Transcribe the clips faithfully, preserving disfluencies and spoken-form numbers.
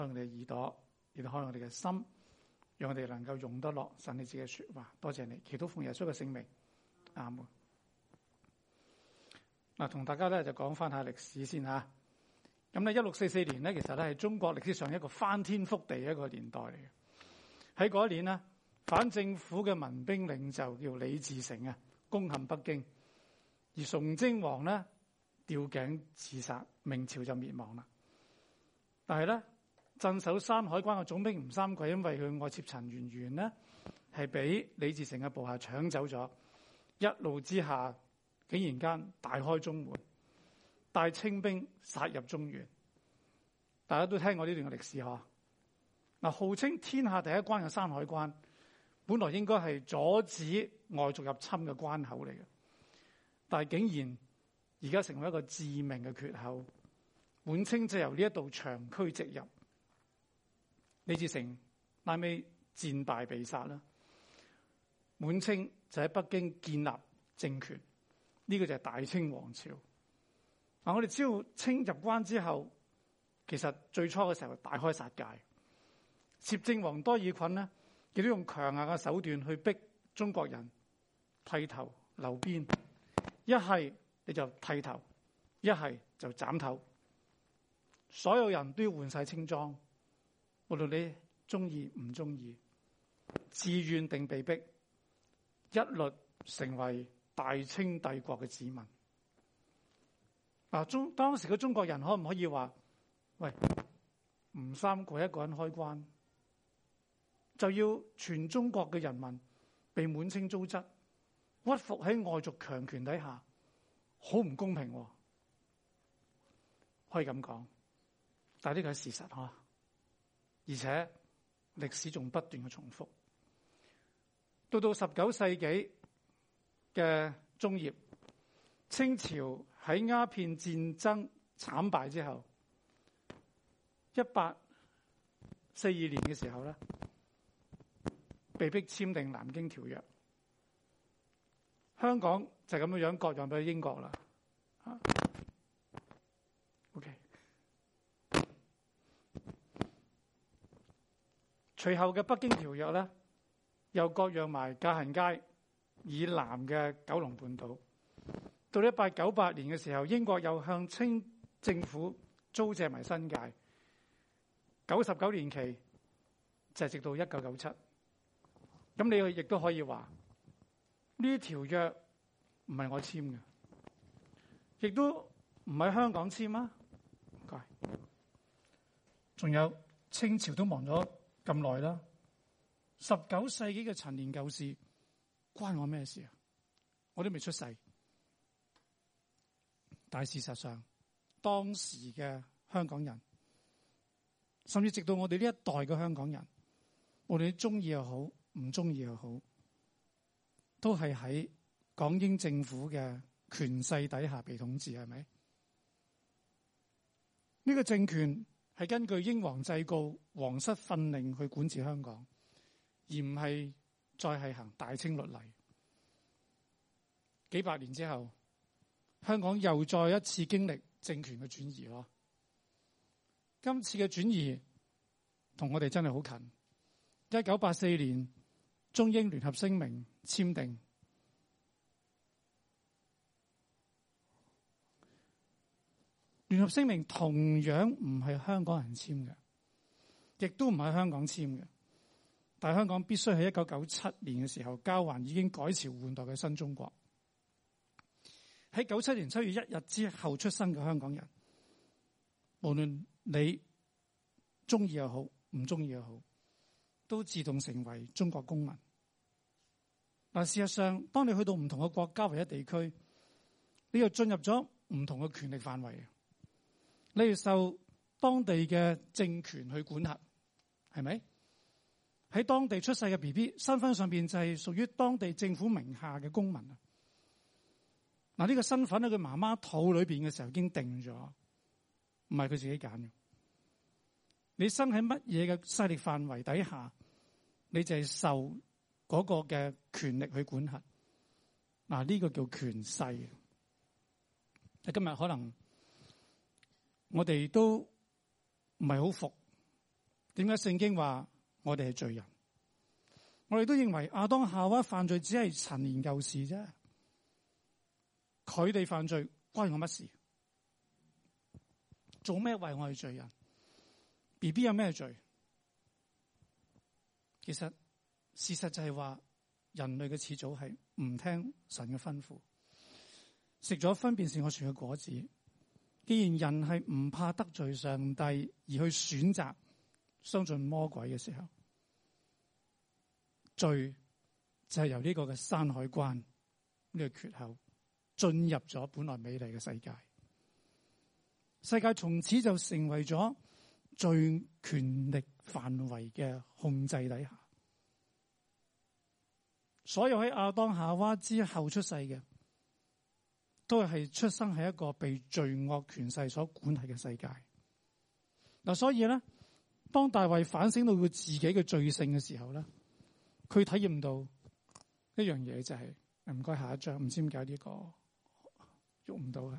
開我哋嘅耳朵，亦都開我哋嘅心，讓我哋能夠用得落神你自己嘅說話。多謝你，祈禱奉耶穌嘅聖名，阿門。嗱，同大家咧就講翻下歷史先吓。咁咧，一六四四年咧，其實咧係中國歷史上一個翻天覆地嘅一個年代嚟嘅。喺嗰一年呢，反政府嘅民兵領袖叫李自成啊，攻陷北京，而崇禎王呢吊頸自殺，明朝就滅亡啦。但係咧，鎮守山海關嘅總兵吳三桂，因為佢愛妾陳圓圓呢，係俾李自成嘅部下搶走咗，一怒之下，竟然間大開中門，帶清兵殺入中原。大家都聽過呢段嘅歷史嗬。嗱，號稱天下第一關嘅山海關，本來應該係阻止外族入侵嘅關口嚟嘅，但係竟然而家成為一個致命嘅缺口。滿清就由呢一度長驅直入，李自成拉尾戰敗被殺啦。滿清就喺北京建立政權，呢、這個就係大清王朝。嗱，我哋知道清入關之後，其實最初嘅時候大開殺戒。攝政王多爾袞呢，亦都用強硬嘅手段去逼中國人剃頭留辮，一係你就剃頭，一係就斬頭，所有人都要換晒清裝，無論你中意唔中意，自願定被逼，一律成為大清帝國嘅子民。嗱，中當時嘅中國人可唔可以話，喂，吳三桂一個人開關，就要全中國嘅人民被滿清糟質，屈服喺外族強權底下，好唔公平喎。可以咁講，但係呢個係事實嗬，而且歷史仲不斷嘅重複。到到十九世紀嘅中葉，清朝喺鴉片戰爭慘敗之後，一八四二年嘅時候咧，被逼簽訂南京條約，香港就咁樣樣割讓俾英國啦。OK， 隨後嘅北京條約咧，又割讓埋界限街以南嘅九龍半島。到一八九八年嘅時候，英國又向清政府租借埋新界，九十九年期就係直到一九九七。咁你亦都可以話呢啲條約唔係我簽嘅，亦都唔係香港簽啊。唔該。仲有清朝都忙咗咁耐啦，十九世紀嘅陳年舊事關我咩事啊？我都未出世。但係事實上，當時嘅香港人，甚至直到我哋呢一代嘅香港人，無論你中意又好，唔中意又好，都係喺港英政府嘅權勢底下被統治，係咪？呢個政權係根據英皇制誥、皇室訓令去管治香港，而唔係再係行大清律例。幾百年之後，香港又再一次經歷政權嘅轉移咯。今次嘅轉移同我哋真係好近。一九八四年中英聯合聲明簽訂，聯合聲明同樣唔係香港人簽嘅，亦都唔係香港簽嘅，但係香港必須喺一九九七年嘅時候交還已經改朝換代嘅新中國。喺九七年七月一日之後出生嘅香港人，無論你中意又好，唔中意又好，都自動成為中國公民。嗱，事實上，當你去到唔同嘅國家或者地區，你又進入咗唔同嘅權力範圍，你要受當地嘅政權去管轄，係咪？喺當地出世嘅 B B 身份上邊就係屬於當地政府名下嘅公民啊！嗱，呢個身份喺佢媽媽肚裏邊嘅時候已經定咗，唔係佢自己揀嘅。你生喺乜嘢嘅勢力範圍底下，你就係受嗰個嘅權力去管轄。嗱，呢個叫權勢。今日可能我哋都唔係好服點解聖經話我哋係罪人？我哋都認為亞當夏娃犯罪只係陳年舊事啫，佢哋犯罪關我乜事？做咩為我係罪人 ？B B 有咩罪？其實事實就係話人類嘅始祖係唔聽神嘅吩咐，食咗分辨善惡樹嘅果子。既然人係唔怕得罪上帝而去選擇相信魔鬼嘅時候，罪就係由呢個嘅山海關呢、這個缺口進入咗本來美麗嘅世界。世界從此就成為咗罪權力範圍嘅控制底下。所有喺亞當夏娃之後出世嘅，都係出生喺一個被罪惡權勢所管轄嘅世界。嗱，所以咧，當大衛反省到佢自己嘅罪性嘅時候咧，佢體驗到一樣嘢就係、是，唔該下一章，唔知點解呢個喐唔到嘅。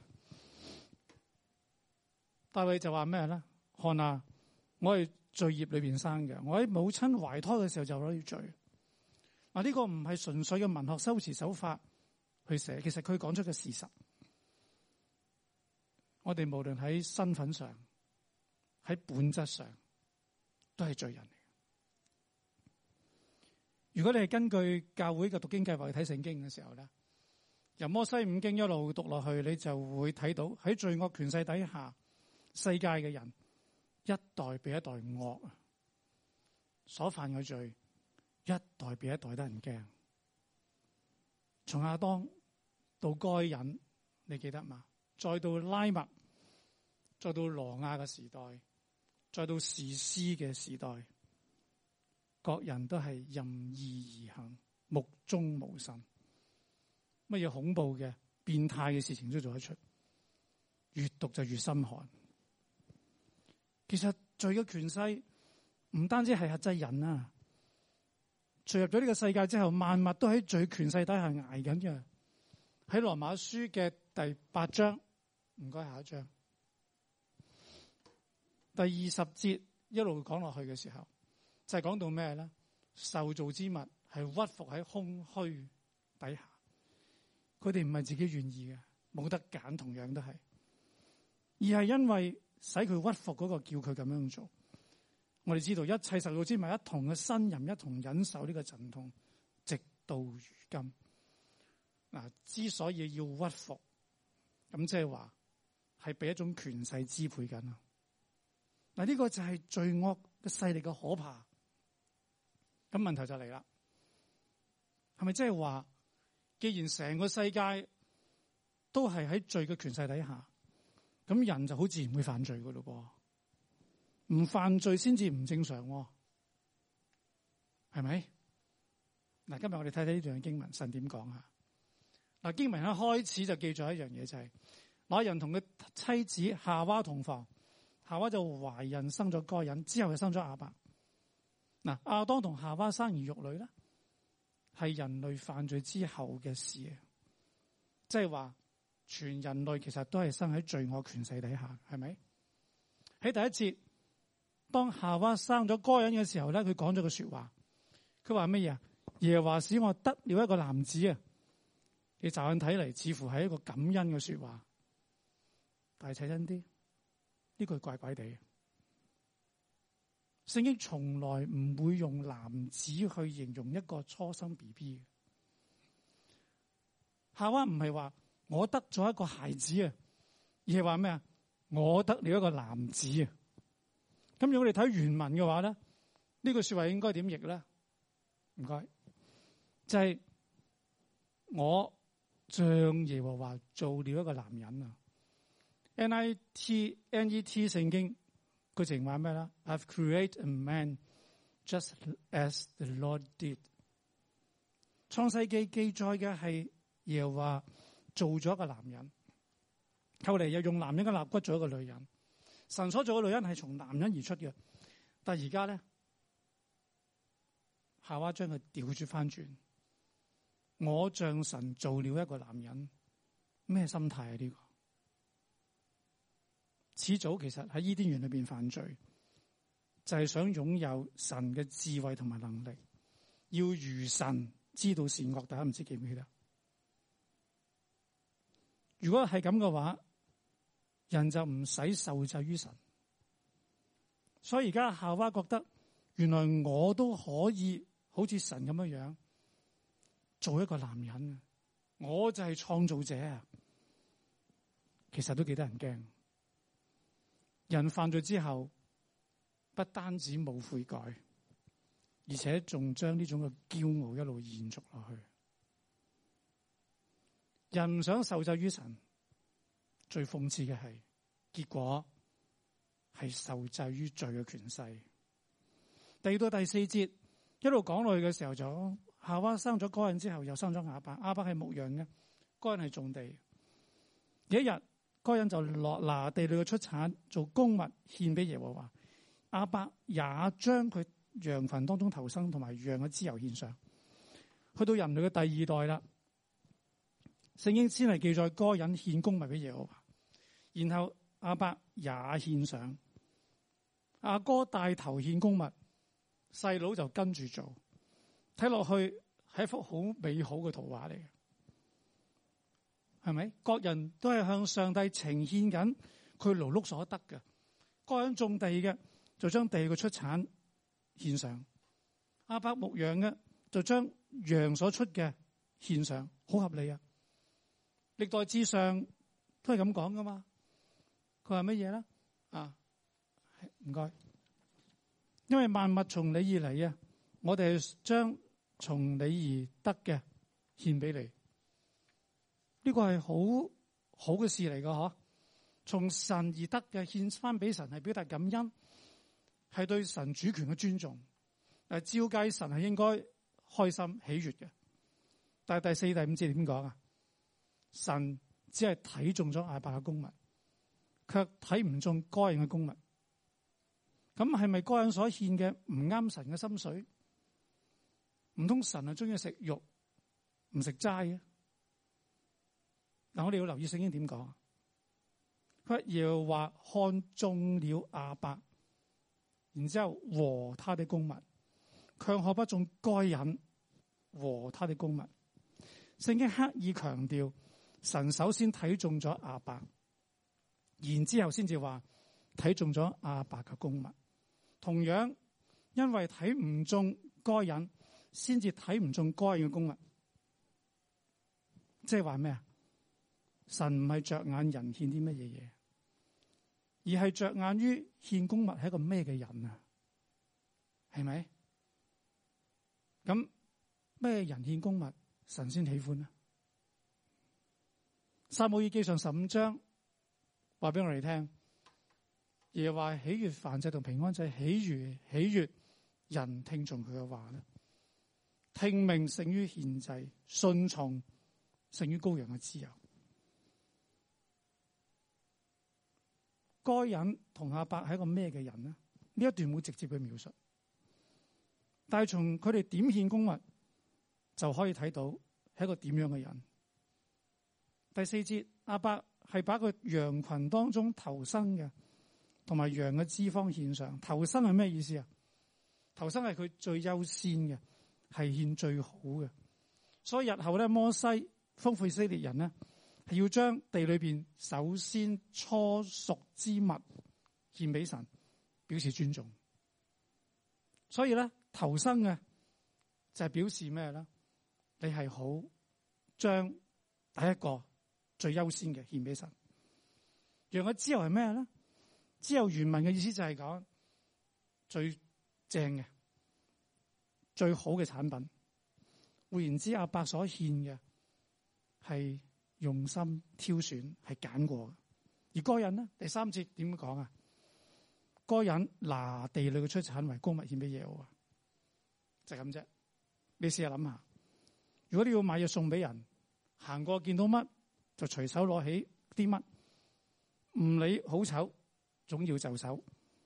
大衛就話咩咧？看啊，我係罪孽裏邊生嘅，我喺母親懷胎嘅時候就攞住罪。嗱，呢個唔係純粹嘅文學修辭手法去寫，其實佢講出嘅事實。我哋無論喺身份上，喺本質上，都係罪人嚟。如果你係根據教會嘅讀經計劃去睇聖經嘅時候咧，由摩西五經一路讀落去，你就會睇到喺罪惡權勢底下，世界嘅人一代比一代惡啊，所犯嘅罪一代比一代得人驚。從亞當到該隱，你記得嘛？再到拉麥，再到羅亞嘅時代，再到士師嘅時代，各人都係任意而行，目中無神，乜嘢恐怖嘅、變態嘅事情都做得出，越讀就越心寒。其實罪嘅權勢唔單止係克制人啊，進入咗呢個世界之後，萬物都喺罪權勢底下捱緊嘅。喺羅馬書嘅第八章，唔該下一章，第二十節一路講落去嘅時候，就係、是、講到咩咧？受造之物係屈服喺空虛底下，佢哋唔係自己願意嘅，冇得揀，同樣都係，而係因為使佢屈服嗰個叫佢咁樣做。我哋知道一切受造之物一同嘅呻吟，一同忍受呢個陣痛，直到如今。嗱，之所以要屈服，咁即係話係被一種權勢支配緊啊！嗱，呢個就係罪惡嘅勢力嘅可怕。咁問題就嚟啦，係咪即係話，既然成個世界都係喺罪嘅權勢底下，咁人就好自然會犯罪噶咯噃？唔犯罪先至唔正常，係咪？嗱，今日我哋睇睇呢段經文，神點講啊？嗱，經文一開始就記咗一樣嘢，就係、是、那人同佢妻子夏娃同房，夏娃就懷孕生咗該隱，之後就生咗亞伯。嗱，亞當同夏娃生兒育女咧，係人類犯罪之後嘅事，即係話全人類其實都係生喺罪惡權勢底下，係咪？喺第一節，當夏娃生咗該隱嘅時候咧，佢講咗個說話，佢話乜嘢啊？耶和華使我得了一個男子啊！你乍眼睇嚟，似乎係一個感恩嘅說話，但係睇真啲，呢句怪怪地。聖經從來唔會用男子去形容一個初生 B B 嘅。夏娃唔係話我得咗一個孩子啊，而係話咩啊？我得了一個男子啊。咁如果我哋睇原文嘅話咧，呢句說話應該點譯咧？唔該，就係、是、我像耶和華做了一個男人啊。N I T N E T 聖經佢淨話咩啦 ？I've created a man just as the Lord did。創世記記載嘅係耶和華做咗一個男人，後嚟又用男人嘅肋骨做一個女人。神所做嘅女人係從男人而出嘅，但係而家咧，夏娃將佢調轉翻轉，我像神做了一個男人，咩心態啊？呢個始祖其實喺伊甸園裏邊犯罪， 就係想擁有神嘅智慧同埋能力，要如神知道善惡。大家唔知記唔記得？如果係咁嘅話，人就唔使受制於神。所以而家夏娃覺得，原來我都可以好似神咁樣樣做一個男人，我就係創造者啊！其實都幾得人驚。人犯罪之後，不單止冇悔改，而且仲將呢種嘅驕傲一路延續落去。人唔想受制於神，最諷刺嘅係，結果係受制於罪嘅權勢。第到第四節一路講落去嘅時候，就夏娃生咗該隱之後，又生咗亞伯。亞伯係牧羊嘅，該隱係種地。有一日，該隱就落拿地裏嘅出產做供物獻俾耶和華。亞伯也將佢羊群當中頭生同埋羊嘅脂油獻上。去到人類嘅第二代啦，聖經先係記載該隱獻供物俾耶和華，然後亞伯也獻上。阿哥帶頭獻供物，細佬就跟住做。睇落去係一幅好美好嘅圖畫嚟嘅，係咪？各人都係向上帝呈獻緊佢勞碌所得嘅。該隱種地嘅就將地嘅出產獻上，亞伯牧羊嘅就將羊所出嘅獻上，好合理啊！歷代志上都係咁講噶嘛。佢話乜嘢咧？啊，唔該，因為萬物從你而嚟啊，我哋係將從你而得嘅獻俾你。呢個係好好嘅事嚟噶，嗬！從神而得嘅獻翻俾神，係表達感恩，係對神主權嘅尊重。誒，照計神係應該開心喜悅嘅。但係第四、第五節點講啊？神只係睇中咗亞伯嘅供物，卻睇唔中該隱嘅供物。咁係咪該隱所獻嘅唔啱神嘅心水？唔通神係中意食肉唔食齋嘅？嗱，我哋要留意聖經點講。佢話耶和華看中了亞伯，然之後和他的供物，卻看不中該隱和他的供物。聖經刻意強調，神首先睇中咗亞伯，然之後先至話睇中咗亞伯嘅供物。同樣，因為睇唔中該隱，先至睇唔中該隱嘅供物。即係話咩啊？神唔係着眼人獻啲乜嘢嘢，而係着眼於獻供物係一個咩嘅人啊？係咪？咁咩人獻供物，神先喜歡啊？撒母耳記上十五章話俾我哋聽，耶和華喜悅燔祭同平安祭，喜悅喜悅人聽從佢嘅話咧。聽命勝於獻祭，順從勝於羔羊嘅脂油。該隱同亞伯係一個咩嘅人呢？呢一段冇直接嘅描述，但係從佢哋點獻供物就可以睇到係一個點樣嘅人。第四節，亞伯係把個羊群當中頭生嘅同埋羊嘅脂肪獻上。頭生係咩意思啊？頭生係佢最優先嘅，係獻最好嘅。所以日後咧，摩西吩咐以色列人呢，係要將地裏邊首先初熟之物獻俾神，表示尊重。所以咧，頭生嘅就係表示咩咧？你係好將第一個最優先嘅獻俾神。羊嘅脂油係咩咧？脂油原文嘅意思就係講最正嘅、最好嘅產品。換言之，亞伯所獻嘅係用心挑選，係揀過嘅。而該隱呢？第三節點講啊？該隱拿地裏嘅出產為供物獻俾耶和華，就係咁啫。你試下諗下，如果你要買嘢送俾人，行過見到乜就隨手攞起啲乜，唔理好醜，總要就手，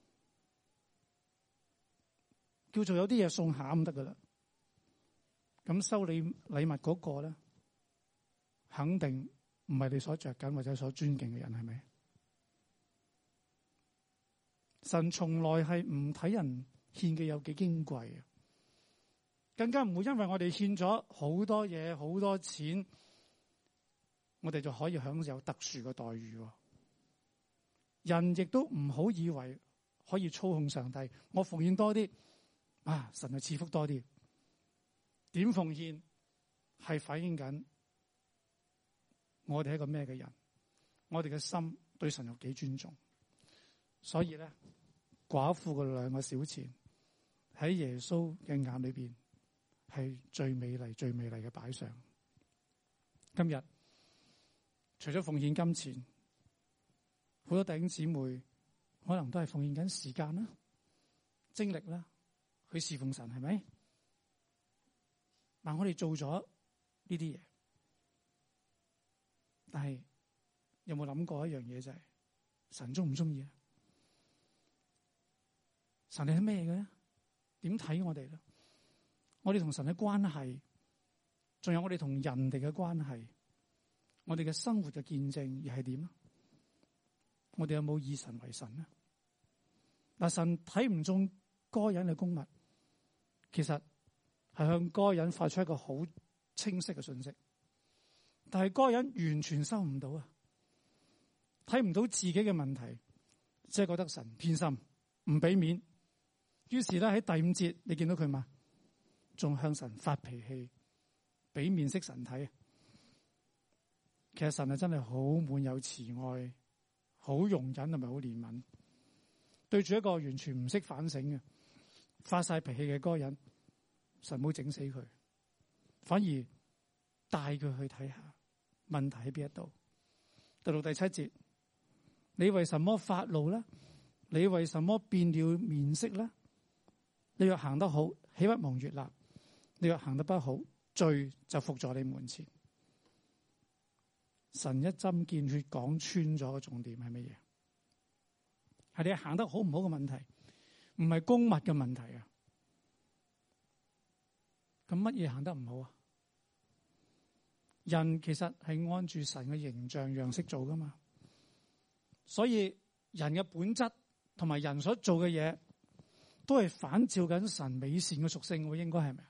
叫做有啲嘢送下咁得噶啦。咁收你禮物嗰個咧，肯定唔係你所着緊或者所尊敬嘅人，係咪？ 神從來係唔睇人獻嘅有幾矜貴，更加唔會因為我哋獻咗好多嘢、好多錢，我哋就可以享有特殊嘅待遇。人亦都唔好以為可以操控上帝，我奉獻多啲，啊，神就賜福多啲。點奉獻係反映緊我哋係一個咩嘅人，我哋嘅心對神有幾尊重。所以咧，寡婦嘅兩個小錢喺耶穌嘅眼裏邊係最美麗、最美麗嘅擺上。今日除咗奉獻金錢，好多弟兄姊妹可能都係奉獻緊時間啦、精力啦，去侍奉神，係咪？嗱，我哋做咗呢啲嘢，但係有冇諗過一樣嘢，就係神中唔中意啊？神係咩嘅咧？點睇我哋咧？我哋同神嘅關係，仲有我哋同人哋嘅關係，我哋嘅生活嘅見證又係點啊？我哋有冇以神為神呢？嗱，神睇唔中該隱嘅供物，其實係向該隱發出一個好清晰嘅信息，但係該隱完全收唔到啊！睇唔到自己嘅問題，即係覺得神偏心，唔俾面。於是咧喺第五節，你見到佢嘛？仲向神發脾氣，俾面色神睇。其實神係真係好滿有慈愛，好容忍同埋好憐憫，對住一個完全唔識反省嘅發晒脾氣嘅該隱，神冇整死佢，反而帶佢去睇下問題喺邊一度。到到第七節，你為什麼發怒呢？你為什麼變了面色呢？你若行得好，豈不蒙悅納？你若行得不好，罪就伏在你門前。神一針見血講穿咗嘅重點係乜嘢？係你行得好唔好嘅問題，唔係公物嘅問題啊！咁乜嘢行得唔好啊？人其實係按住神嘅形象樣式做噶嘛，所以人嘅本質同埋人所做嘅嘢，都係反照緊神美善嘅屬性，應該係咪啊？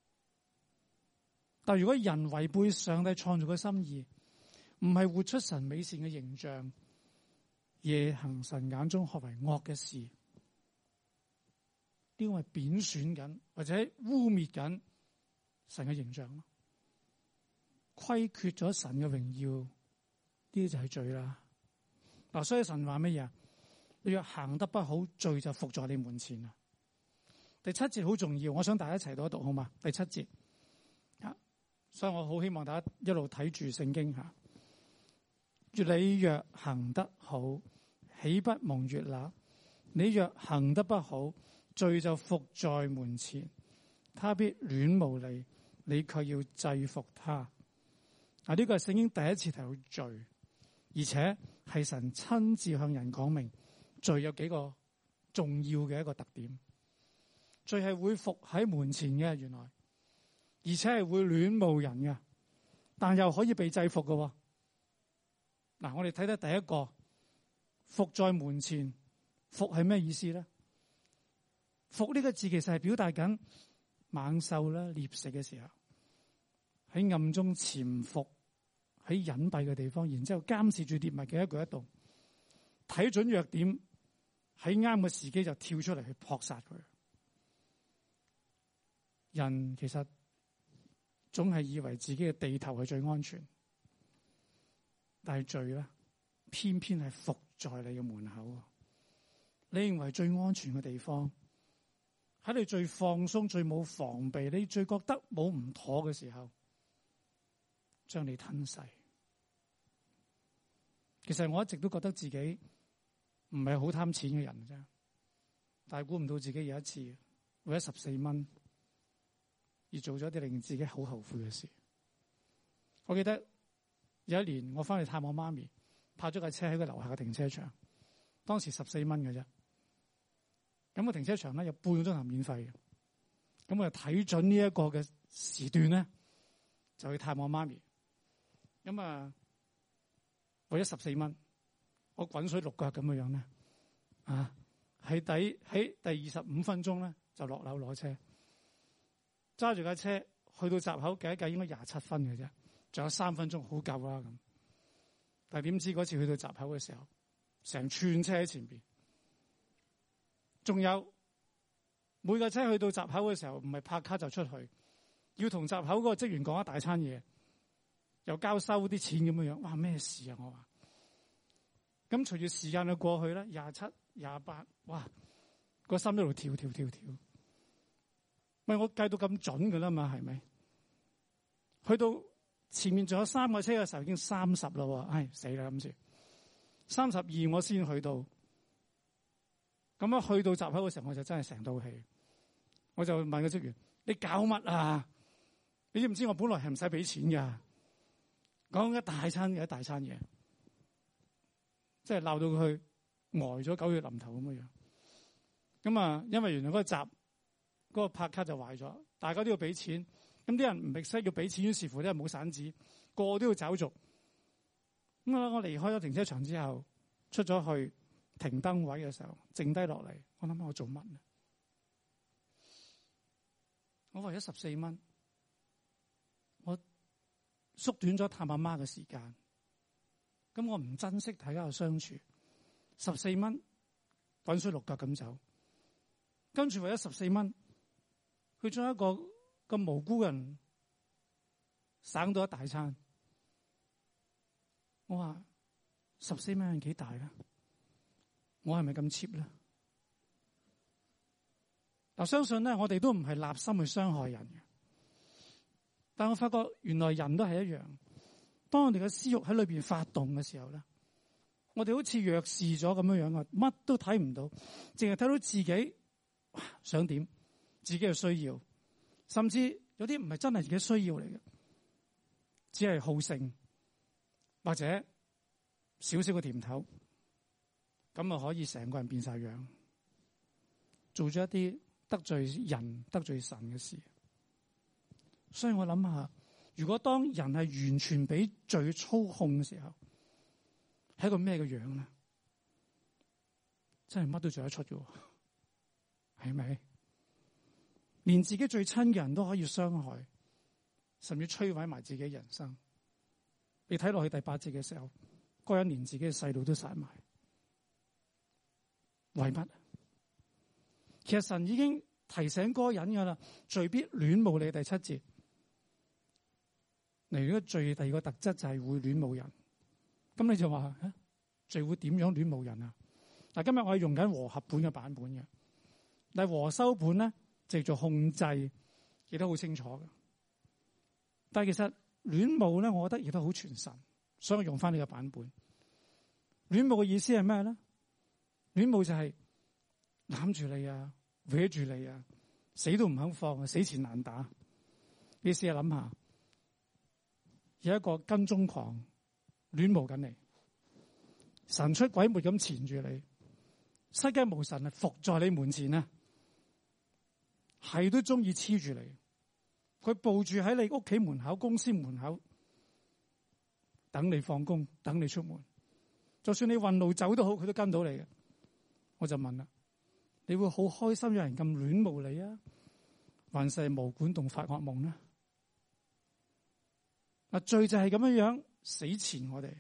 但如果人違背上帝創造嘅心意，唔係活出神美善嘅形象，而行神眼中看為惡嘅事，呢個係貶損緊或者污衊緊神嘅形象咯，虧缺咗神嘅榮耀，呢啲就係罪啦。嗱，所以神話乜嘢啊？你若行得不好，罪就伏在你門前啊！第七節好重要，我想大家一齊讀一讀好嘛？第七節啊，所以我好希望大家一路睇住聖經吓。你若行得好，豈不蒙悅納？你若行得不好，罪就伏在門前，他必戀慕你，你卻要制服他。啊，呢個係聖經第一次提到罪，而且係神親自向人講明罪有幾個重要嘅一個特點。罪係會伏喺門前嘅，原來，而且係會戀慕人嘅，但又可以被制服嘅。嗱，我哋睇睇第一個，伏在門前，伏係咩意思咧？伏呢個字其實係表達緊猛獸啦、獵食嘅時候，喺暗中潛伏喺隱蔽嘅地方，然之後監視住獵物嘅一舉一動，睇準弱點，喺啱嘅時機就跳出嚟去撲殺佢。人其實總係以為自己嘅地頭係最安全，但係罪咧，偏偏係伏在你嘅門口。你認為最安全嘅地方，喺你最放鬆、最冇防備、你最覺得冇唔妥嘅時候，將你吞噬。其實我一直都覺得自己唔係好貪錢嘅人啫，但係估唔到自己有一次為咗十四蚊而做咗一啲令自己好後悔嘅事。我記得有一年我翻去探我媽咪，泊咗架車喺佢樓下嘅停車場，當時十四蚊嘅啫。咁個停車場咧有半個鐘頭免費嘅，咁我就睇準呢一個嘅時段咧，就去探我媽咪。咁啊，為咗十四蚊，我滾水淥腳咁嘅樣咧，啊， 喺第喺第二十五分鐘咧就落樓攞車，揸住架車去到閘口計一計應該廿七分嘅啫，仲有三分鐘好夠啦咁。但係點知嗰次去到閘口嘅時候，成串車喺前邊，仲有每架車去到閘口嘅時候唔係拍卡就出去，要同閘口嗰個職員講一大餐嘢，又交收啲錢咁樣樣。哇，咩事啊？我話咁隨住時間嘅過去咧，廿七、廿八，哇，個心一路跳跳跳跳。喂，我計到咁準噶啦嘛，係咪？去到前面仲有三個車嘅時候已經三十啦，唉，死啦，今次三十二我先去到。咁樣去到閘口嘅時候，我就真係成道氣。我就問個職員：你搞乜啊？你知唔知我本來係唔使俾錢噶？講一大餐嘅一大餐嘢，即係鬧到佢呆咗狗血淋頭咁樣樣。咁啊，因為原來嗰個閘嗰個拍卡就壞咗，大家都要俾錢。咁啲人唔明識要俾錢，於是乎啲人冇散紙，個個都要找續。咁啊，我離開咗停車場之後，出咗去停燈位嘅時候，剩低落嚟，我諗下我做乜呢？我為咗十四蚊，我縮短咗探阿媽嘅時間。咁我唔珍惜大家嘅相處，十四蚊滾水淥腳咁走，跟住為咗十四蚊，佢將一個咁無辜人省到一大餐。我話十四蚊係幾大咧？我係咪咁 cheap 咧？嗱，相信咧，我哋都唔係立心去傷害人嘅，但我發覺原來人都係一樣。當我哋嘅私欲喺裏邊發動嘅時候咧，我哋好似弱視咗咁樣樣啊，乜都睇唔到，淨係睇到自己想點，自己嘅需要，甚至有啲唔係真係自己需要嚟嘅，只係好勝或者少少嘅甜頭，咁啊可以成個人變晒樣，做咗一啲得罪人、得罪神嘅事。所以我諗下，如果當人係完全俾罪操控嘅時候，係一個咩嘅樣咧？真係乜都做得出嘅，係咪？連自己最親嘅人都可以傷害，甚至摧毀埋自己人生。你睇落去第八節嘅時候，嗰人連自己嘅細路都殺埋，為乜？其實神已經提醒嗰人噶啦，罪必戀慕你。第七節嚟，如果罪第二個特質就係會戀慕人，咁你就話啊，罪會點樣戀慕人啊？嗱，今日我係用緊和合本嘅版本嘅，但係和修本咧就做控制，亦都好清楚嘅。但係其實戀慕咧，我覺得亦都好傳神，所以我用翻呢個版本。戀慕嘅意思係咩咧？戀慕就係攬住你啊，搲住你啊，死都唔肯放啊，死纏爛打。你試下諗下，有一個跟蹤狂戀慕緊你，神出鬼沒咁纏住你，世界無神啊，伏在你門前啊，係都中意黐住你。佢步住喺你屋企門口、公司門口，等你放工，等你出門。就算你運路走都好，佢都跟到你嘅。我就問啦，你會好開心有人咁戀慕你啊，還是毛管戙發惡夢呢？嗱，罪就係咁樣樣死纏我哋，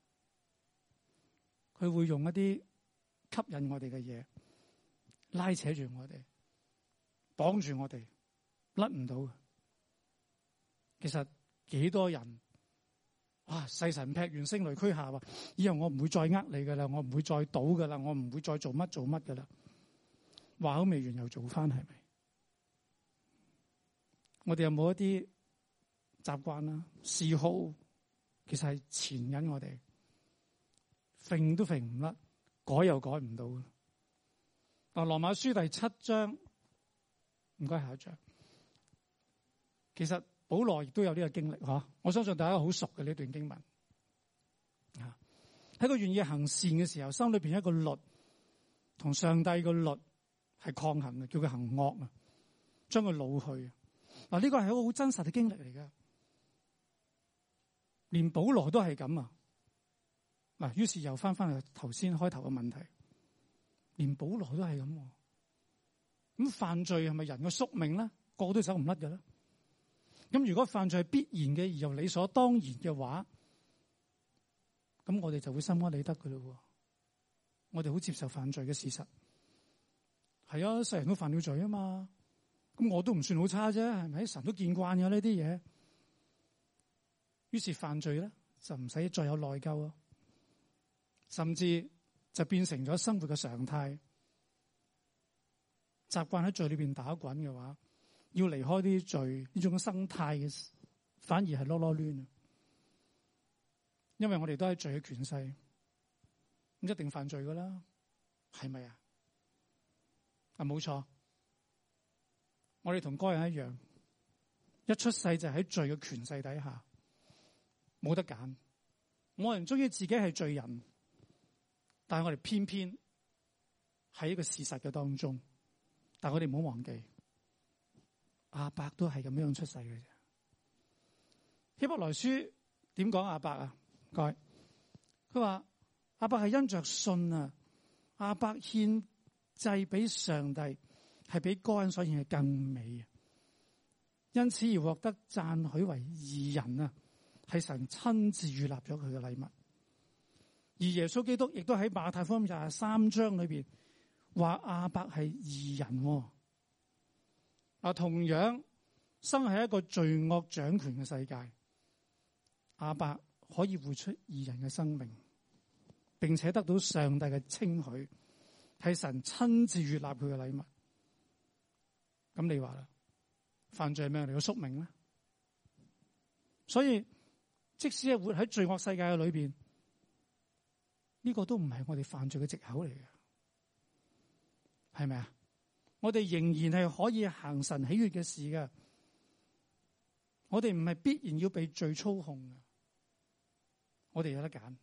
佢會用一啲吸引我哋嘅嘢，拉扯住我哋，綁住我哋，甩唔到嘅。其實幾多人哇，細神劈完聲雷俱下話，以後我唔會再呃你噶啦，我唔會再賭噶啦，我唔會再做乜做乜噶啦。話好未完又做翻，係咪？我哋有冇一啲習慣啦、嗜好，其實係纏緊我哋，揈都揈唔甩，改又改唔到。嗱，羅馬書第七章，唔該下一章。其實保羅亦都有呢個經歷嗬，我相信大家好熟嘅呢段經文。啊，喺佢願意行善嘅時候，心裏邊有一個律，同上帝個律係抗衡嘅，叫佢行惡啊，將佢擄去。嗱，呢個係一個好真實嘅經歷嚟㗎，連保羅都係咁啊。嗱，於是又翻翻去頭先開頭嘅問題， 連保羅都係咁。咁犯罪係咪人嘅宿命咧？個個都走唔甩嘅咧。咁如果犯罪係必然嘅，而又理所當然嘅話，咁我哋就會心安理得噶咯。我哋好接受犯罪嘅事實。係啊，世人都犯了罪啊嘛。咁我都唔算好差啫，係咪？神都見慣咗呢啲嘢。於是犯罪咧就唔使再有內疚啊，甚至就變成咗生活嘅常態。習慣喺罪裏邊打滾嘅話，要離開啲罪呢種生態嘅，反而係囉囉攣啊！因為我哋都係罪嘅權勢，咁一定犯罪噶啦，係咪啊？啊，冇錯，我哋同該人一樣，一出世就喺罪嘅權勢底下，冇得揀。冇人中意自己係罪人，但係我哋偏偏喺一個事實嘅當中。但係我哋唔好忘記，亞伯都係咁樣出世嘅啫。希伯來書點講亞伯啊？唔該，佢話亞伯係因着信啊，亞伯獻祭俾上帝係比該人所獻嘅更美啊，因此而獲得讚許為義人啊，係神親自預立咗佢嘅禮物。而耶穌基督亦都喺馬太福音廿三章裏邊。話亞伯係義人喎，啊，同樣生喺一個罪惡掌權嘅世界，亞伯可以活出義人嘅生命，並且得到上帝嘅稱許，係神親自悅納佢嘅禮物。咁你話啦，犯罪係咩嚟嘅宿命咧？所以即使係活喺罪惡世界嘅裏邊，呢個都唔係我哋犯罪嘅藉口嚟嘅。係咪啊？我哋仍然係可以行神喜悅嘅事嘅。我哋唔係必然要被罪操控嘅。我哋有得揀。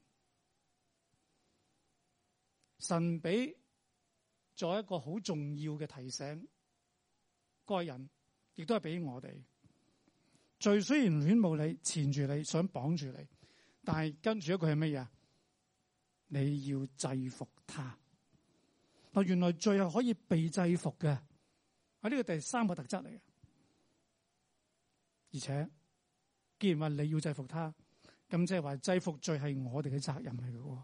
神俾咗一個好重要嘅提醒，該人亦都係俾我哋。罪雖然戀慕你，纏住你，想綁住你，但係跟住一句係乜嘢？你要制服他。原來罪係可以被制服嘅，喺呢個第三個特質嚟嘅。而且既然話你要制服他，咁即係話制服罪係我哋嘅責任嚟嘅。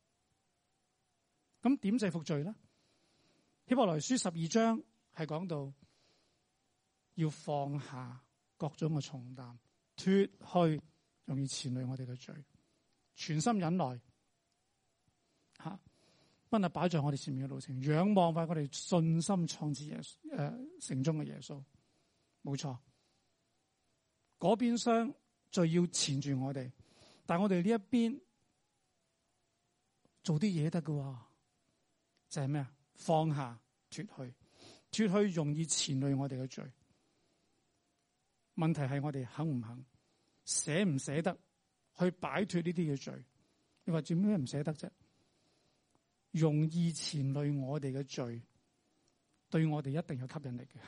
咁點制服罪咧？希伯來書十二章係講到要放下各種嘅重擔，脫去容易纏累我哋嘅罪，全心忍耐吓。不係擺在我哋前面嘅路程，仰望為我哋信心創始耶穌誒成終嘅耶穌，冇錯。嗰邊廂就要纏住我哋，但係我哋呢一邊做啲嘢得㗎，就係咩啊？放下脫去，脫去容易纏累我哋嘅罪。問題係我哋肯唔肯，捨唔捨得去擺脫呢啲嘅罪？你話做咩唔捨得啫？容易纏累我哋嘅罪，對我哋一定有吸引力嘅，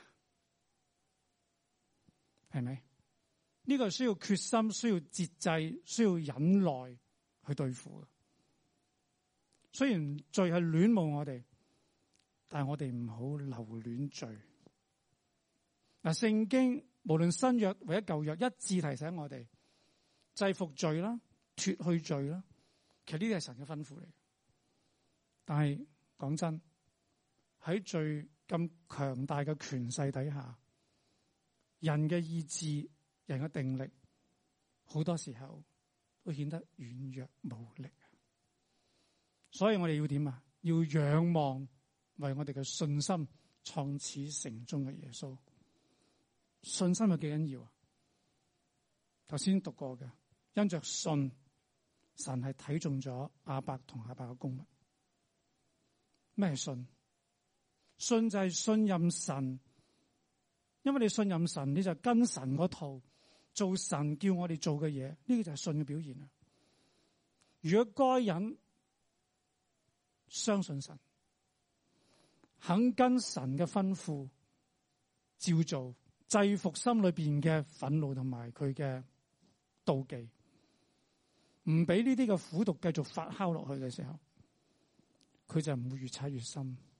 係咪？呢個需要決心，需要節制，需要忍耐去對付嘅。雖然罪係戀慕我哋，但係我哋唔好留戀罪。嗱，聖經無論新約或者舊約，一致提醒我哋制服罪啦，脫去罪啦。其實呢啲係神嘅吩咐嚟。但係講真，喺罪咁強大嘅權勢底下，人嘅意志、人嘅定力，好多時候都顯得軟弱無力。所以我哋要點啊？要仰望為我哋嘅信心創始成終嘅耶穌。信心有幾緊要啊？頭先讀過嘅，因着信，神係睇中咗亞伯同亞伯嘅供物。咩係信？信就係信任神，因為你信任神，你就跟神嗰套做神叫我哋做嘅嘢，呢個就係信嘅表現啊！如果該人相信神，肯跟神嘅吩咐照做，制服心裏邊嘅憤怒同埋佢嘅妒忌，唔俾呢啲嘅苦毒繼續發酵落去嘅時候，佢就唔會越踩越深，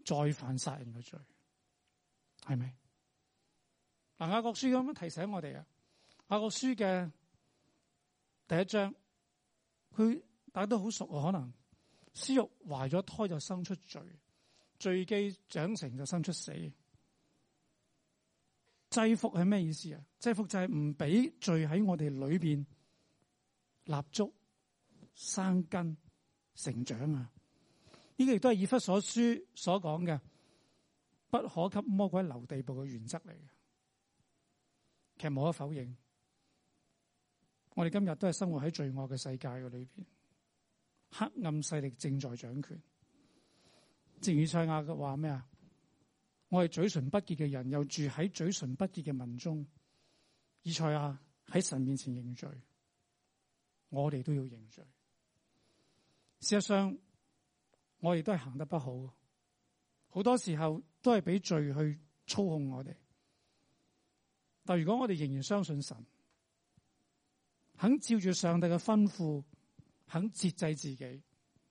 再犯殺人嘅罪，係咪？嗱，雅各書咁樣提醒我哋啊，雅各書嘅第一章，佢大家都好熟啊，可能私欲懷咗胎就生出罪，罪既長成就生出死。制服係咩意思啊？制服就係唔俾罪喺我哋裏邊立足、生根、成長啊！呢個亦都係以弗所書所講嘅，不可給魔鬼留地步嘅原則嚟嘅。其實無可否認，我哋今日都係生活喺罪惡嘅世界嘅裏邊，黑暗勢力正在掌權。正如以賽亞嘅話咩啊？我係嘴唇不潔嘅人，又住喺嘴唇不潔嘅民中。以賽亞喺神面前認罪，我哋都要認罪。事實上，我哋都係行得不好，好多時候都係俾罪去操控我哋。但如果我哋仍然相信神，肯照住上帝嘅吩咐，肯節制自己，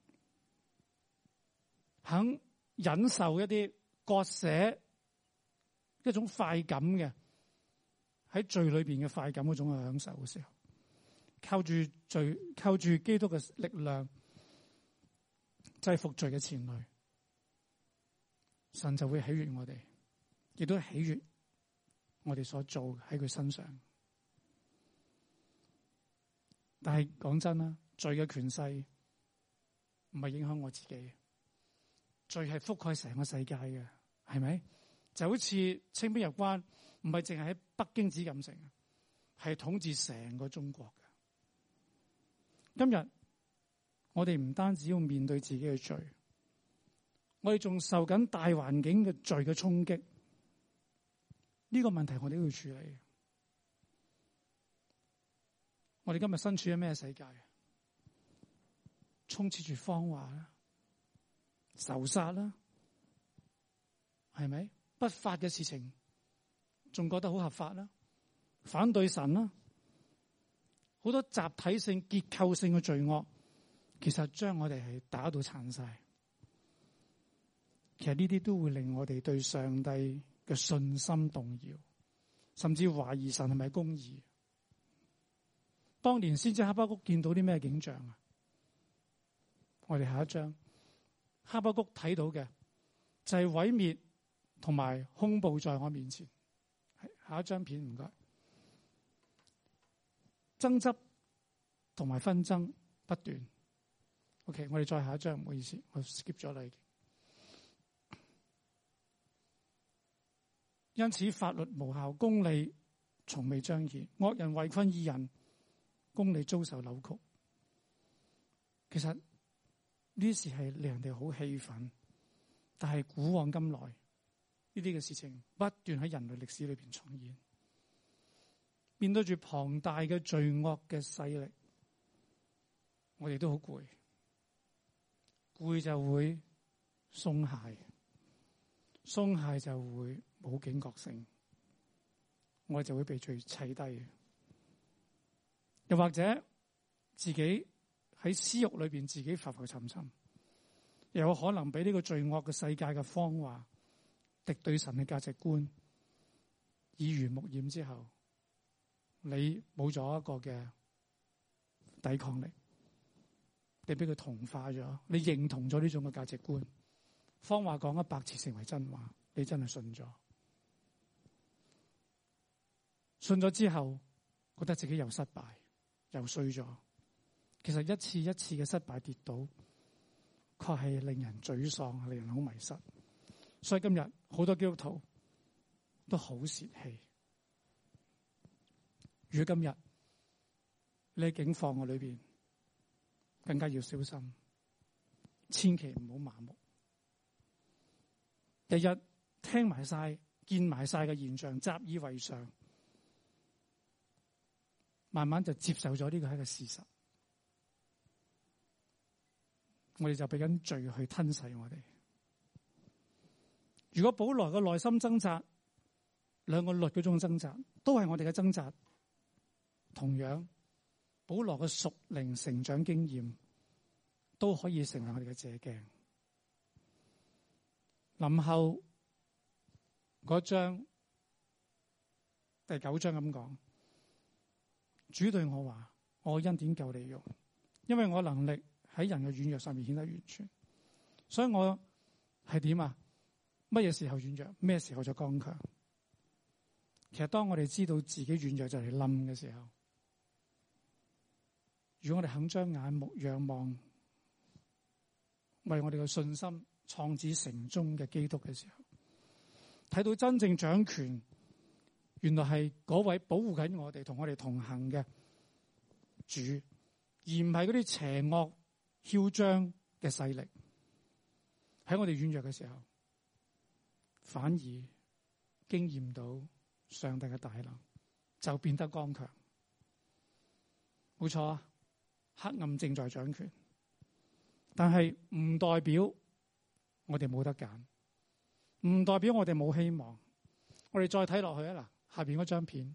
肯忍受一啲割捨一種快感嘅，喺罪裏邊嘅快感嗰種嘅享受嘅時候，靠住罪，靠住基督嘅力量制服罪嘅纏累，神就會喜悅我哋，亦都喜悅我哋所做喺佢身上。但係講真啦，罪嘅權勢唔係影響我自己，罪係覆蓋成個世界嘅，係咪？就好似清兵入關，唔係淨係喺北京紫禁城，係統治成個中國嘅。今日我哋唔單止要面對自己嘅罪，我哋仲受緊大環境嘅罪嘅衝擊。呢個問題我哋都要處理。我哋今日身處喺咩世界？充斥住謊話啦、仇殺啦，係咪？不法嘅事情仲覺得好合法啦，反對神啦，好多集體性、結構性嘅罪惡，其實將我哋係打到殘晒。其實呢啲都會令我哋對上帝嘅信心動搖，甚至懷疑神係咪公義。當年先知哈巴谷見到啲咩景象啊？我哋下一章，哈巴谷睇到嘅就係毀滅同埋凶暴在我面前。下一張片唔該。爭執同埋紛爭不斷。OK， 我哋再下一張，唔好意思，我 skip 咗啦已經。因此法律無效，公理從未彰顯，惡人圍困義人，公理遭受扭曲。其實呢事係令人哋好氣憤，但係古往今來呢啲嘅事情不斷喺人類歷史裏邊重現。面對住龐大嘅罪惡嘅勢力，我哋都好攰，攰就會鬆懈，鬆懈就會冇警覺性，我哋就會被罪砌低。又或者自己喺私欲裏邊自己浮浮沉沉，又有可能俾呢個罪惡嘅世界嘅謊話、敵對神嘅價值觀耳濡目染之後，你冇咗一個嘅抵抗力，你俾佢同化咗，你認同咗呢種嘅價值觀，謊話講一百次成為真話，你真係信咗，信咗之後覺得自己又失敗又衰咗。其實一次一次嘅失敗跌倒，確係令人沮喪，令人好迷失。所以今日好多基督徒都好泄氣。如果今日你喺境況嘅裏邊，更加要小心，千祈唔好麻木。日日聽埋晒、見埋晒嘅現象，習以為常，慢慢就接受咗呢個係一個事實。我哋就俾緊罪去吞噬我哋。如果保羅嘅內心掙扎，兩個律嗰種掙扎，都係我哋嘅掙扎。同樣，保羅嘅屬靈成長經驗都可以成為我哋嘅借鏡。 林後嗰章第九章咁講，主對我話：我恩典夠你用，因為我能力喺人嘅軟弱上面顯得完全。所以我係點啊？乜嘢時候軟弱，咩時候就剛強。其實當我哋知道自己軟弱就嚟冧嘅時候，如果我哋肯將眼目仰望為我哋嘅信心創始成終嘅基督嘅時候，睇到真正掌權原來係嗰位保護緊我哋同我哋同行嘅主，而唔係嗰啲邪惡囂張嘅勢力。喺我哋軟弱嘅時候，反而經驗到上帝嘅大能，就變得剛強。冇錯啊，黑暗正在掌權，但係唔代表我哋冇得揀，唔代表我哋冇希望。我哋再睇落去啊，嗱，下邊嗰張片，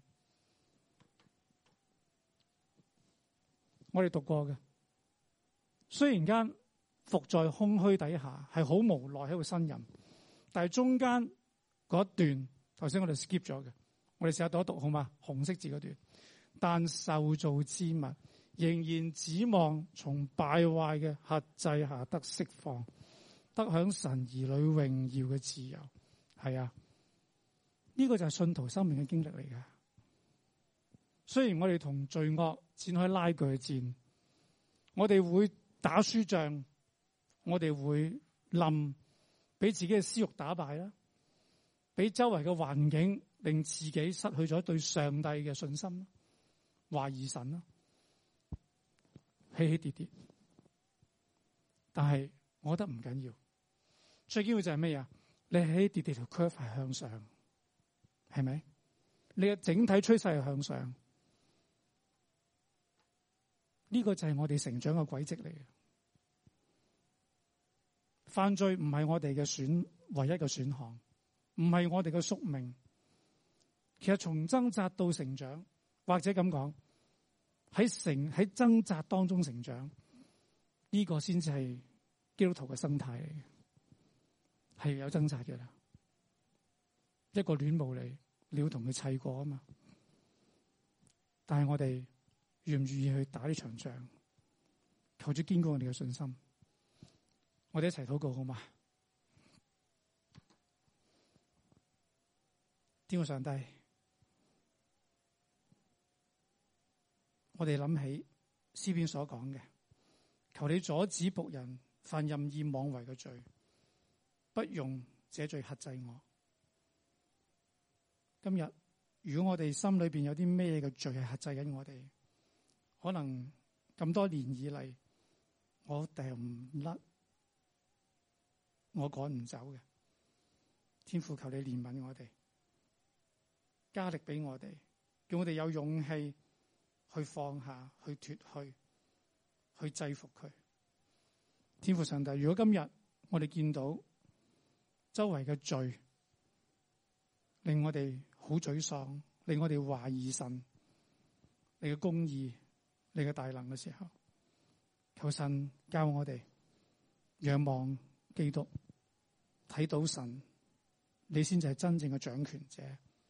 我哋讀過嘅，雖然間伏在空虛底下，係好無奈喺度呻吟，但係中間嗰一段，頭先我哋 skip 咗嘅，我哋試下讀一讀好嘛？紅色字嗰段，但受造之物仍然指望從敗壞嘅轄制下得釋放，得享神兒女榮耀嘅自由。係啊，呢個就係信徒生命嘅經歷嚟㗎。雖然我哋同罪惡展開拉鋸戰，我哋會打輸仗，我哋會冧，俾自己嘅私欲打敗啦，俾周圍嘅環境令自己失去咗對上帝嘅信心，懷疑神啦，起起跌跌。但係我覺得唔緊要，最緊要就係咩啊？你起起跌跌條 curve 係向上，係咪？你嘅整體趨勢係向上，呢個就係我哋成長嘅軌跡嚟嘅。犯罪唔係我哋嘅選唯一嘅選項，唔係我哋嘅宿命。其實從掙扎到成長，或者咁講，喺成喺掙扎當中成長，呢個先至係基督徒嘅生態嚟嘅，係有掙扎嘅啦。一個戀慕你，你要同佢砌過啊嘛。但係我哋願唔願意去打呢場仗？求主堅固我哋嘅信心。我哋一齊禱告好嘛？天父上帝，我哋諗起詩篇所講嘅，求你阻止僕人犯任意妄為嘅罪，不用這罪轄制我。今日如果我哋心裏邊有啲咩嘅罪係轄制緊我哋，可能咁多年以嚟我掟唔甩，我趕唔走嘅，天父求你憐憫我哋，加力俾我哋，叫我哋有勇氣去放下，去脫去，去制服佢。天父上帝，如果今日我哋見到周圍嘅罪，令我哋好沮喪，令我哋懷疑神你嘅公義、你嘅大能嘅時候，求神教我哋仰望基督，睇到神，你先至係真正嘅掌權者。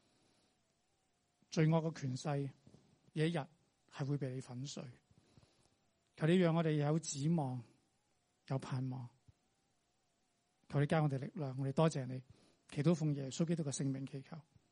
罪惡嘅權勢有一日係會被你粉碎。求你讓我哋有指望，有盼望。求你加我哋力量，我哋多謝你。祈禱奉耶穌基督嘅聖名祈求，